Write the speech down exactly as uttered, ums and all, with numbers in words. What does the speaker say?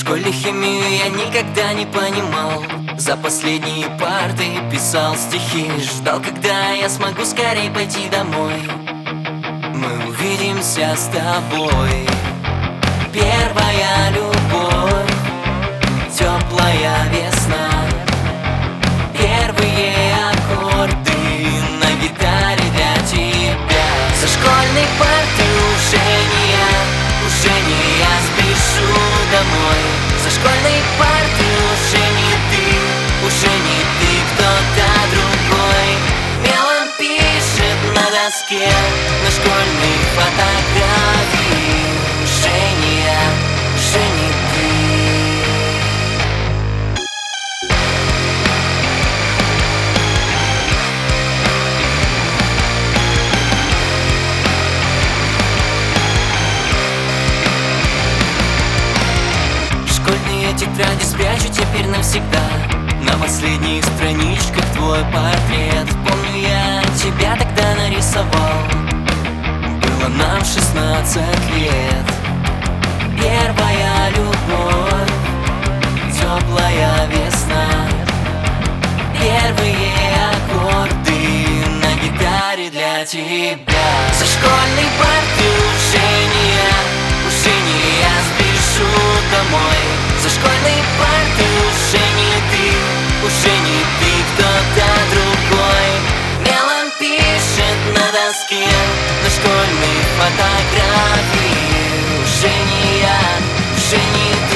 школе химию я никогда не понимал. За последние парты писал стихи, ждал, когда я смогу скорей пойти домой. Мы увидимся с тобой. Первая любовь, теплая весна, первые аккорды на гитаре для тебя. За школьной парты уже не я, уже не я спешу домой. За школьной парты уже не ты, уже не ты, кто-то другой. Мелом пишет на доске, на школьной фотографии. Уже не я, уже не ты. Школьные тетради спрячу теперь навсегда. На последних страничках твой портрет. Помню, я тебя тогда нарисовал. Было нам шестнадцать лет. Первая любовь, теплая весна, первые аккорды на гитаре для тебя. За школьной парты уже не я, уже не я спешу домой. За школьной парты уже не ты, уже не ты, кто-то другой. Мелом пишет на доске, на школьной фотографии. Уже не я, уже не ты.